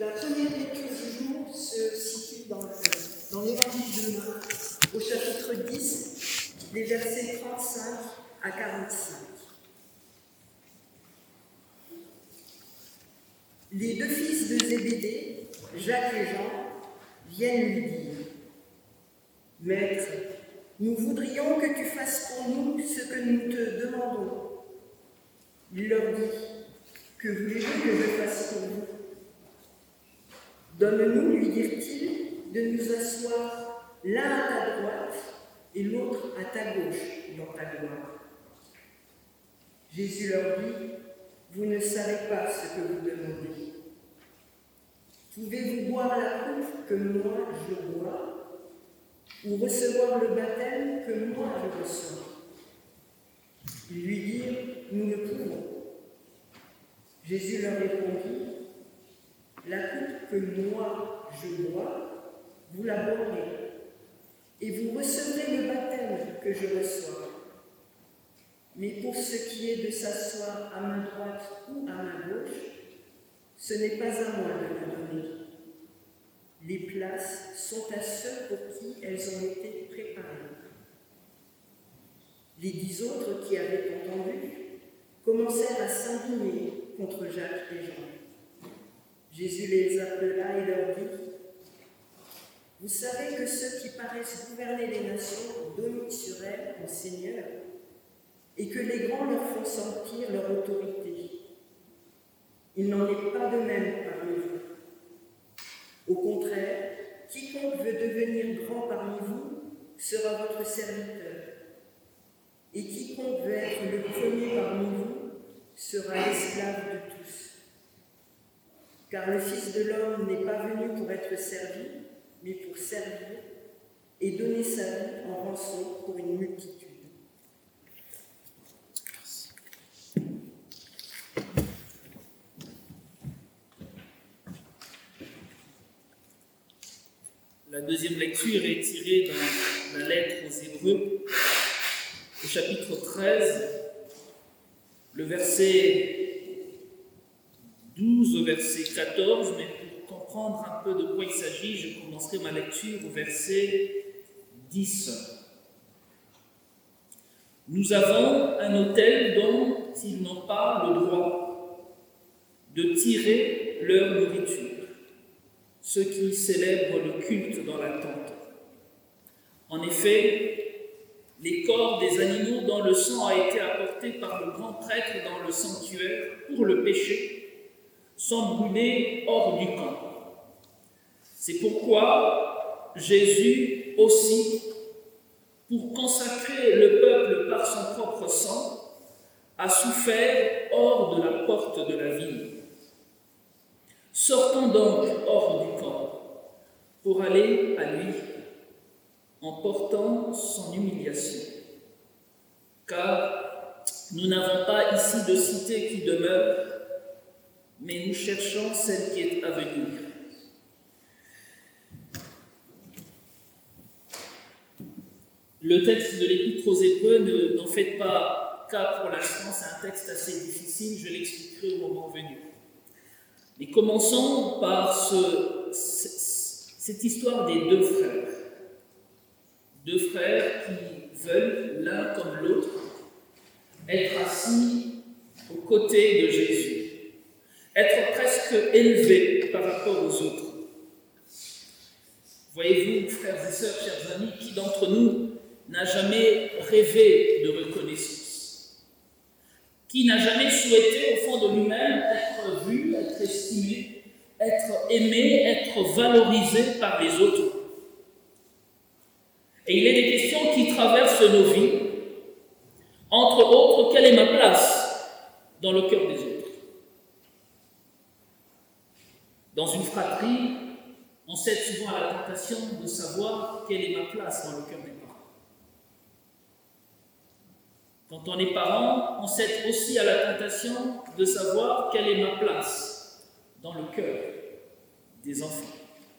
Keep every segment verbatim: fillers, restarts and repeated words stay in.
La première lecture du jour se situe dans, le, dans l'évangile de Marc, au chapitre dix, les versets trente-cinq à quarante-cinq. Les deux fils de Zébédée, Jacques et Jean, viennent lui dire : « Maître, nous voudrions que tu fasses pour nous ce que nous te demandons. » Il leur dit : « Que voulez-vous que je fasse pour vous ? » « Donne-nous, lui dirent-ils, de nous asseoir l'un à ta droite et l'autre à ta gauche dans ta gloire. » Jésus leur dit : « Vous ne savez pas ce que vous demandez. Pouvez-vous boire la coupe que moi je bois, ou recevoir le baptême que moi je reçois ? » Ils lui dirent : « Nous le pouvons. » Jésus leur répondit : « La coupe que moi je bois, vous la boirez, et vous recevrez le baptême que je reçois. Mais pour ce qui est de s'asseoir à ma droite ou à ma gauche, ce n'est pas à moi de le donner. Les places sont à ceux pour qui elles ont été préparées. » Les dix autres qui avaient entendu commencèrent à s'indigner contre Jacques et Jean. Jésus les appela et leur dit : « Vous savez que ceux qui paraissent gouverner les nations dominent sur elles en seigneurs, et que les grands leur font sentir leur autorité. Il n'en est pas de même parmi vous. Au contraire, quiconque veut devenir grand parmi vous sera votre serviteur, et quiconque veut être le premier parmi vous sera l'esclave de tous. Car le Fils de l'homme n'est pas venu pour être servi, mais pour servir et donner sa vie en rançon pour une multitude. » La deuxième lecture est tirée dans la lettre aux Hébreux, au chapitre treize, le verset douze au verset quatorze, mais pour comprendre un peu de quoi il s'agit, je commencerai ma lecture au verset dix. « Nous avons un autel dont ils n'ont pas le droit de tirer leur nourriture, ceux qui célèbrent le culte dans la tente. En effet, les corps des animaux dont le sang a été apporté par le grand prêtre dans le sanctuaire pour le péché sont brûlés hors du camp. C'est pourquoi Jésus aussi, pour consacrer le peuple par son propre sang, a souffert hors de la porte de la ville. Sortons donc hors du camp pour aller à lui en portant son humiliation. Car nous n'avons pas ici de cité qui demeure, mais nous cherchons celle qui est à venir. Le texte de l'Épître aux Hébreux, n'en faites pas cas pour l'instant, c'est un texte assez difficile, je l'expliquerai au moment venu. Mais commençons par ce, cette histoire des deux frères. Deux frères qui veulent, l'un comme l'autre, être assis aux côtés de Jésus. Être presque élevé par rapport aux autres. Voyez-vous, frères et sœurs, chers amis, qui d'entre nous n'a jamais rêvé de reconnaissance? Qui n'a jamais souhaité, au fond de lui-même, être vu, être estimé, être aimé, être valorisé par les autres? Et il est des questions qui traversent nos vies. Entre autres, quelle est ma place dans le cœur des autres? Dans une fratrie, on cède souvent à la tentation de savoir quelle est ma place dans le cœur des parents. Quand on est parent, on cède aussi à la tentation de savoir quelle est ma place dans le cœur des enfants.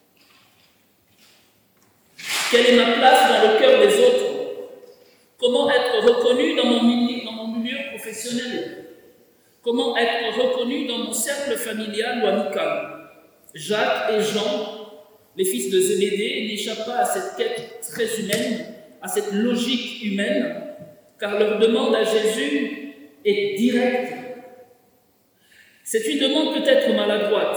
Quelle est ma place dans le cœur des autres? Comment être reconnu dans mon milieu, dans mon milieu professionnel? Comment être reconnu dans mon cercle familial ou amical? Jacques et Jean, les fils de Zébédée, n'échappent pas à cette quête très humaine, à cette logique humaine, car leur demande à Jésus est directe. C'est une demande peut-être maladroite,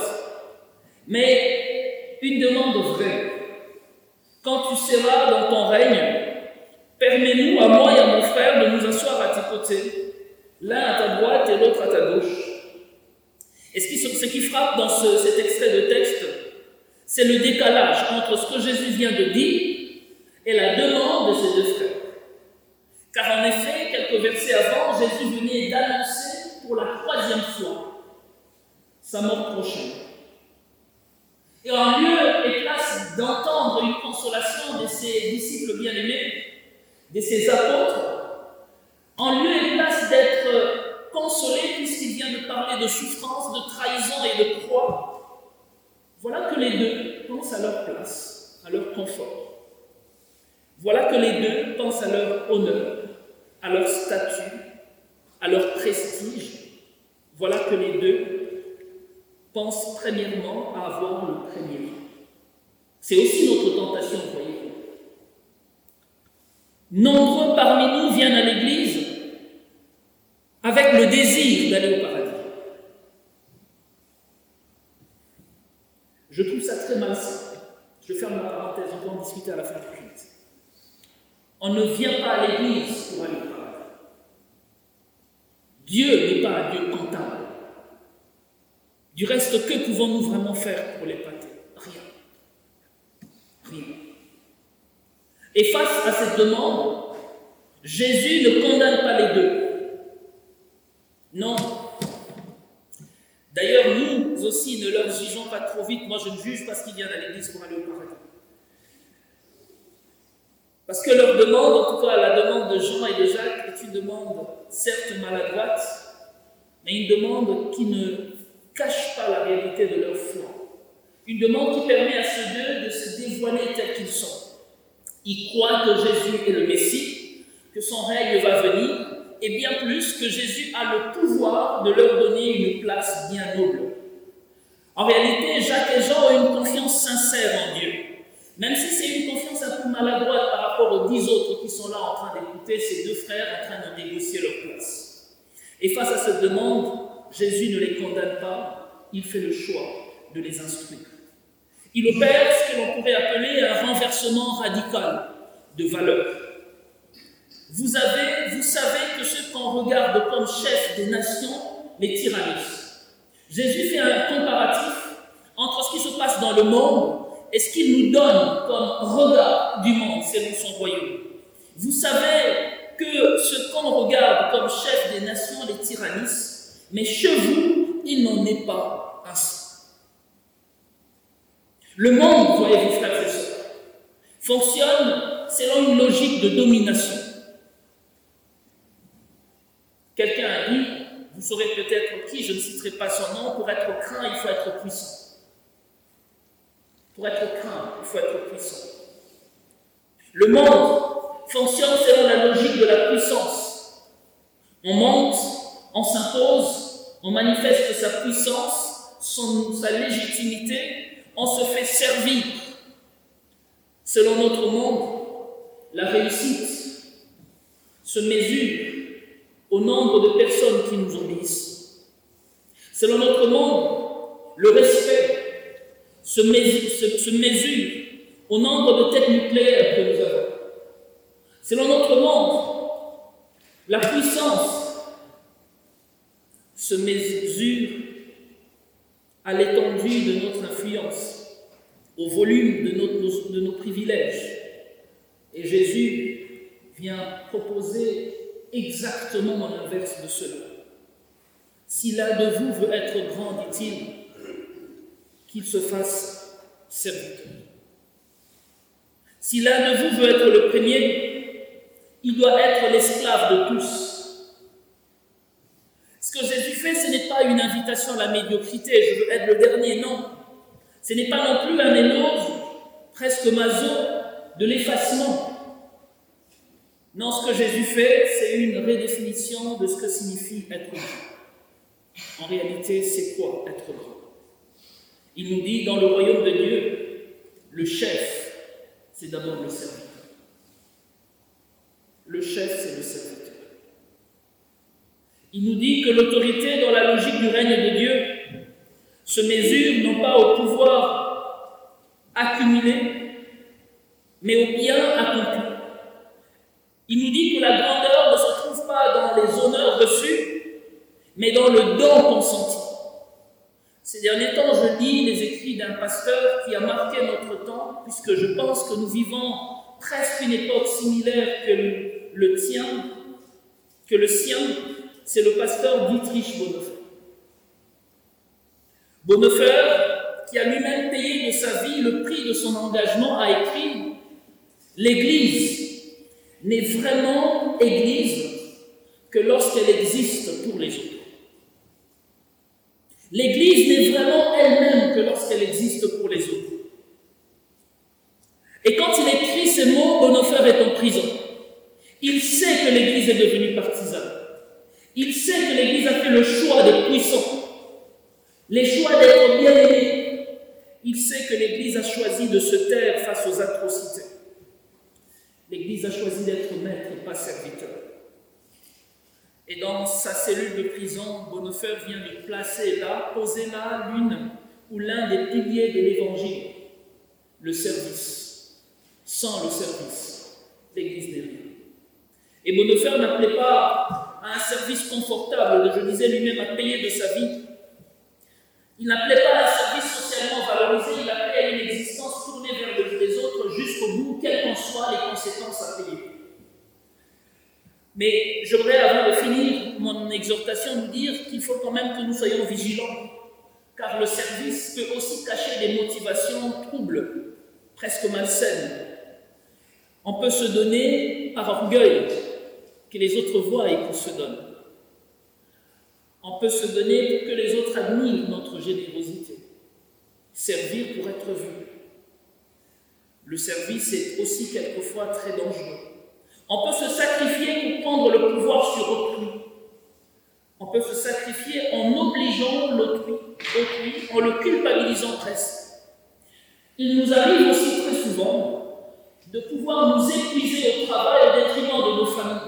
mais une demande vraie. Quand tu seras dans ton règne, permets-nous, à moi et à mon frère, de nous asseoir à tes côtés, l'un à ta droite et l'autre à ta gauche. Et ce qui, ce qui frappe dans ce, cet extrait de texte, c'est le décalage entre ce que Jésus vient de dire et la demande de ses deux frères. Car en effet, quelques versets avant, Jésus venait d'annoncer pour la troisième fois sa mort prochaine. Et en lieu et place d'entendre une consolation de ses disciples bien-aimés, de ses apôtres, en lieu et place d'être consolé puisqu'il vient de parler de souffrance, de trahison et de croix, voilà que les deux pensent à leur place, à leur confort. Voilà que les deux pensent à leur honneur, à leur statut, à leur prestige. Voilà que les deux pensent premièrement à avoir le premier. C'est aussi notre tentation, voyez-vous. Nombreux parmi nous viennent à l'église avec le désir d'aller au paradis. Je trouve ça très malsain. Je ferme la parenthèse, on va en discuter à la fin du culte. On ne vient pas à l'église pour aller au paradis. Dieu n'est pas un Dieu comptable. Du reste, que pouvons-nous vraiment faire pour l'épater? Rien. Rien. Et face à cette demande, Jésus ne condamne pas les deux. Non. D'ailleurs, nous aussi, ne leur jugeons pas trop vite. Moi, je ne juge pas ce qu'ils viennent à l'église pour aller au paradis. Parce que leur demande, en tout cas la demande de Jean et de Jacques, est une demande certes maladroite, mais une demande qui ne cache pas la réalité de leur foi. Une demande qui permet à ceux deux de se dévoiler tels qu'ils sont. Ils croient que Jésus est le Messie, que son règne va venir, et bien plus que Jésus a le pouvoir de leur donner une place bien noble. En réalité, Jacques et Jean ont une confiance sincère en Dieu. Même si c'est une confiance un peu maladroite par rapport aux dix autres qui sont là en train d'écouter ces deux frères en train de négocier leur place. Et face à cette demande, Jésus ne les condamne pas, il fait le choix de les instruire. Il opère ce que l'on pourrait appeler un renversement radical de valeurs. Vous, avez, vous savez que ceux qu'on regarde comme chefs des nations les tyrannissent. Jésus fait un comparatif entre ce qui se passe dans le monde et ce qu'il nous donne comme regard du monde selon son royaume. Vous savez que ce qu'on regarde comme chefs des nations les tyrannissent, mais chez vous, il n'en est pas ainsi. Le monde, voyez-vous, frères et sœurs, fonctionne selon une logique de domination. Quelqu'un a dit, vous saurez peut-être qui, je ne citerai pas son nom, pour être craint, il faut être puissant. Pour être craint, il faut être puissant. Le monde fonctionne selon la logique de la puissance. On monte, on s'impose, on manifeste sa puissance, son, sa légitimité, on se fait servir. Selon notre monde, la réussite se mesure au nombre de personnes qui nous obéissent. Selon notre monde, le respect se mesure, se, se mesure au nombre de têtes nucléaires que nous avons. Selon notre monde, la puissance se mesure à l'étendue de notre influence, au volume de, notre, de nos privilèges. Et Jésus vient proposer exactement l'inverse de cela. Si l'un de vous veut être grand, dit-il, qu'il se fasse serviteur. Si l'un de vous veut être le premier, il doit être l'esclave de tous. Ce que Jésus fait, ce n'est pas une invitation à la médiocrité, je veux être le dernier, non. Ce n'est pas non plus un éloge, presque maso, de l'effacement. Non, ce que Jésus fait, c'est une redéfinition de ce que signifie être grand. En réalité, c'est quoi être grand? Il nous dit, dans le royaume de Dieu, le chef, c'est d'abord le serviteur. Le chef, c'est le serviteur. Il nous dit que l'autorité dans la logique du règne de Dieu se mesure non pas au pouvoir accumulé, mais au bien accompli. Il nous dit que la grandeur ne se trouve pas dans les honneurs reçus, mais dans le don consenti. Ces derniers temps, je lis les écrits d'un pasteur qui a marqué notre temps, puisque je pense que nous vivons presque une époque similaire que le, le tien, que le sien, c'est le pasteur Dietrich Bonhoeffer. Bonhoeffer, qui a lui-même payé de sa vie le prix de son engagement, a écrit « L'Église n'est vraiment Église que lorsqu'elle existe pour les autres. L'Église n'est vraiment elle-même que lorsqu'elle existe pour les autres. » Et quand il écrit ces mots, Bonhoeffer est en prison. Il sait que l'Église est devenue partisane. Il sait que l'Église a fait le choix des puissants, les choix d'être bien-aimés. Il sait que l'Église a choisi de se taire face aux atrocités. L'Église a choisi d'être maître et pas serviteur. Et dans sa cellule de prison, Bonhoeffer vient lui placer là, poser là, l'une ou l'un des piliers de l'Évangile, le service. Sans le service, l'Église n'est rien. Et Bonhoeffer n'appelait pas à un service confortable, je disais lui-même à payer de sa vie. Il n'appelait pas à un service socialement valorisé, il appelait à une existence tournée vers les autres jusqu'au bout, quelles qu'en soient les conséquences à payer. Mais j'aimerais, avant de finir mon exhortation, nous dire qu'il faut quand même que nous soyons vigilants, car le service peut aussi cacher des motivations troubles, presque malsaines. On peut se donner par orgueil, que les autres voient et qu'on se donne. On peut se donner pour que les autres admirent notre générosité. Servir pour être vu. Le service est aussi quelquefois très dangereux. On peut se sacrifier pour prendre le pouvoir sur autrui. On peut se sacrifier en obligeant l'autrui, autrui, en le culpabilisant presque. Il nous arrive aussi très souvent de pouvoir nous épuiser au travail au détriment de nos familles,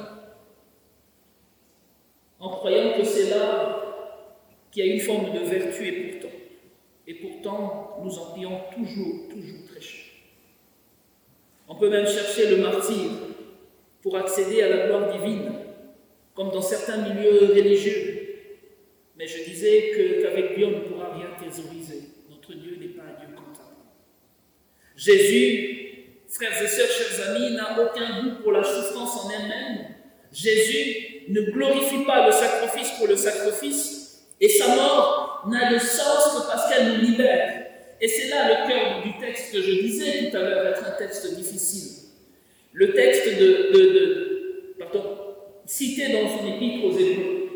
en croyant que c'est là qu'il y a une forme de vertu, et pourtant, et pourtant, nous en payons toujours, toujours très cher. On peut même chercher le martyre pour accéder à la gloire divine, comme dans certains milieux religieux. Mais je disais que, qu'avec Dieu, on ne pourra rien thésauriser. Notre Dieu n'est pas un Dieu comptable. Jésus, frères et sœurs, chers amis, n'a aucun goût pour la souffrance en elle-même. Jésus ne glorifie pas le sacrifice pour le sacrifice, et sa mort n'a de sens que parce qu'elle nous libère. Et c'est là le cœur du texte que je disais tout à l'heure, être un texte difficile. Le texte de, de, de pardon, cité dans son épître aux Hébreux.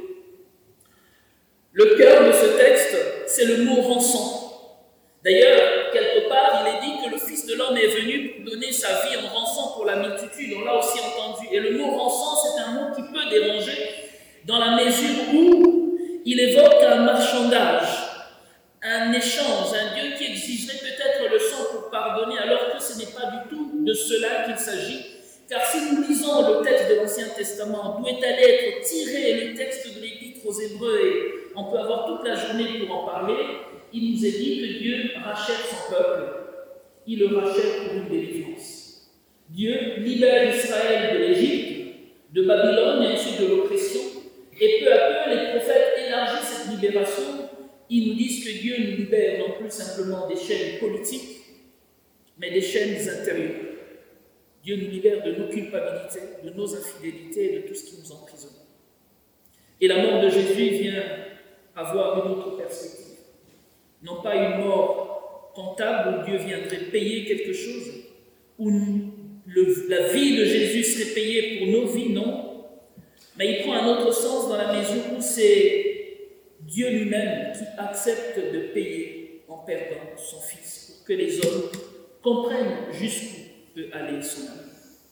Le cœur de ce texte, c'est le mot rançon. D'ailleurs, quelque part, il est dit que le Fils de l'homme est venu pour donner sa vie en rançon pour la multitude. On l'a aussi entendu. Et le mot rançon, c'est un mot qui peut déranger dans la mesure où il évoque un marchandage, un échange, un Dieu qui exigerait peut-être le sang pour pardonner, alors que ce n'est pas du tout de cela qu'il s'agit. Car si nous lisons le texte de l'Ancien Testament, d'où est allé être tiré le texte de l'Épître aux Hébreux, et on peut avoir toute la journée pour en parler, il nous est dit que Dieu rachète son peuple. Il le rachète pour une délivrance. Dieu libère Israël de l'Égypte, de Babylone et ensuite de l'oppression. Et peu à peu, les prophètes élargissent cette libération. Ils nous disent que Dieu nous libère non plus simplement des chaînes politiques, mais des chaînes intérieures. Dieu nous libère de nos culpabilités, de nos infidélités et de tout ce qui nous emprisonne. Et la mort de Jésus vient avoir une autre perspective. Non pas une mort comptable où Dieu viendrait payer quelque chose, où le, la vie de Jésus serait payée pour nos vies, non. Mais il prend un autre sens dans la mesure où c'est Dieu lui-même qui accepte de payer en perdant son Fils, pour que les hommes comprennent jusqu'où peut aller son amour.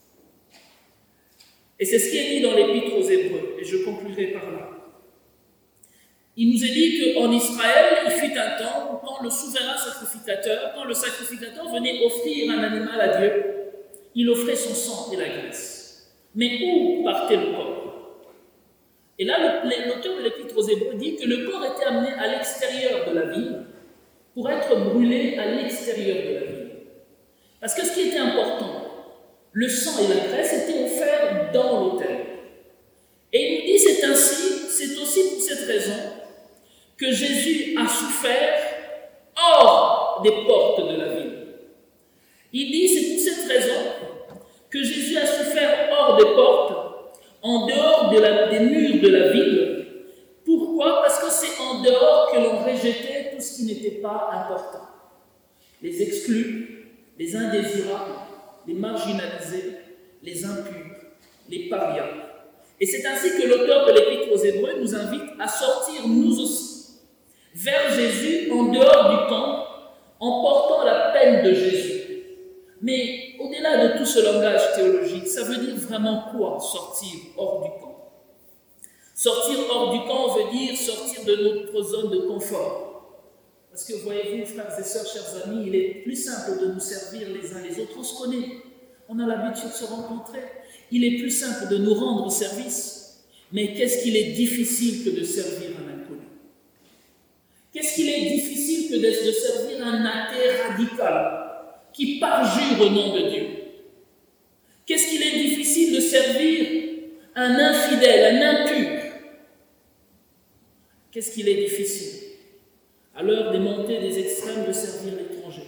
Et c'est ce qui est dit dans l'Épître aux Hébreux, et je conclurai par là. Il nous est dit qu'en Israël, il fut un temps où quand le souverain sacrificateur, quand le sacrificateur venait offrir un animal à Dieu, il offrait son sang et la graisse. Mais où partait le corps? Et là, l'auteur de l'Épître aux Hébreux dit que le corps était amené à l'extérieur de la ville pour être brûlé à l'extérieur de la ville. Parce que ce qui était important, le sang et la graisse étaient offerts dans l'autel. Et il nous dit, c'est ainsi, c'est aussi pour cette raison que Jésus a souffert hors des portes de la ville. Il dit, c'est pour cette raison que Jésus a souffert hors des portes, en dehors de la, des murs de la ville. Pourquoi? Parce que c'est en dehors que l'on rejetait tout ce qui n'était pas important. Les exclus, les indésirables, les marginalisés, les impurs, les parias. Et c'est ainsi que l'auteur de l'Épître aux Hébreux nous invite à sortir nous aussi vers Jésus en dehors du camp, en portant la peine de Jésus. Mais au-delà de tout ce langage théologique, ça veut dire vraiment quoi, sortir hors du camp? Sortir hors du camp veut dire sortir de notre zone de confort. Parce que voyez-vous, frères et sœurs, chers amis, il est plus simple de nous servir les uns les autres. On se connaît, on a l'habitude de se rencontrer. Il est plus simple de nous rendre service. Mais qu'est-ce qu'il est difficile que de servir un inconnu? Qu'est-ce qu'il est difficile que de, de servir un athée radical qui parjure au nom de Dieu? Qu'est-ce qu'il est difficile de servir un infidèle, un impur? Qu'est-ce qu'il est difficile, à l'heure des montées des extrêmes, de servir l'étranger?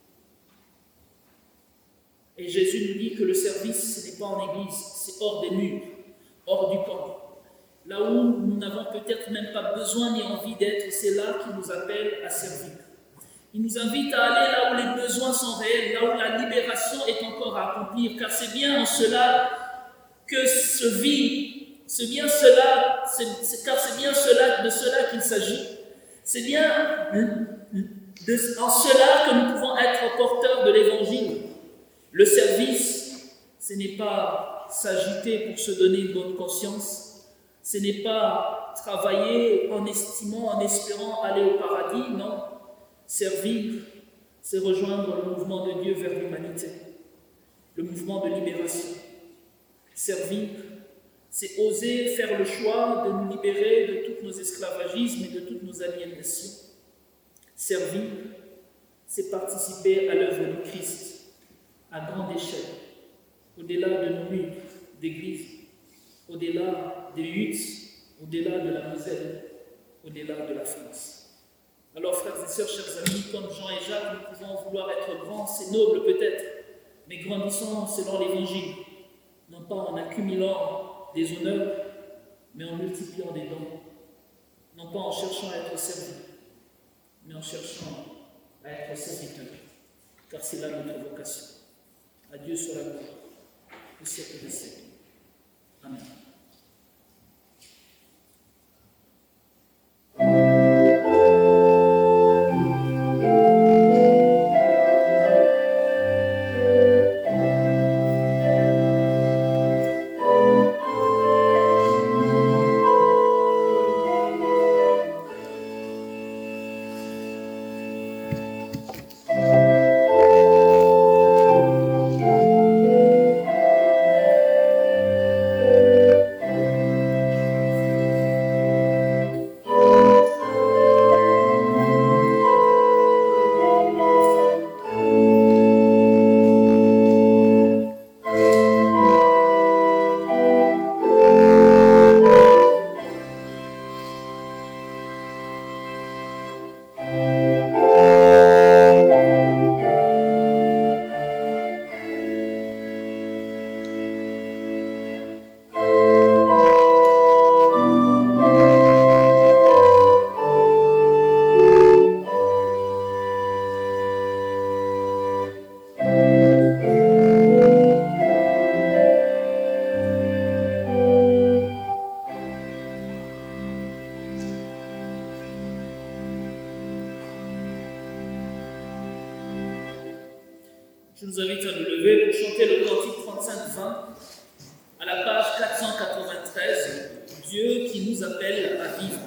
Et Jésus nous dit que le service, ce n'est pas en église, c'est hors des murs, hors du camp. Là où nous n'avons peut-être même pas besoin ni envie d'être, c'est là qu'il nous appelle à servir. Il nous invite à aller là où les besoins sont réels, là où la libération est encore à accomplir, car c'est bien en cela que se vit, c'est bien cela, c'est, c'est, car c'est bien cela, de cela qu'il s'agit. C'est bien de, en cela que nous pouvons être porteurs de l'Évangile. Le service, ce n'est pas s'agiter pour se donner une bonne conscience, ce n'est pas travailler en estimant, en espérant aller au paradis, non. Servir, c'est rejoindre le mouvement de Dieu vers l'humanité, le mouvement de libération. Servir, c'est oser faire le choix de nous libérer de tous nos esclavagismes et de toutes nos aliénations. Servir, c'est participer à l'œuvre du Christ, à grande échelle, au-delà de nos murs d'église, au-delà des huttes, au-delà de la Moselle, au-delà de la France. Alors, frères et sœurs, chers amis, comme Jean et Jacques, nous pouvons vouloir être grands, c'est noble peut-être, mais grandissons selon l'Évangile, non pas en accumulant des honneurs, mais en multipliant des dons, non pas en cherchant à être servi, mais en cherchant à être serviteur, car c'est là notre vocation. À Dieu soit la gloire, au siècle des siècles. Amen. Je vous invite à nous lever pour chanter le cantique trente-cinq vingt à la page quatre cent quatre-vingt-treize, Dieu qui nous appelle à vivre.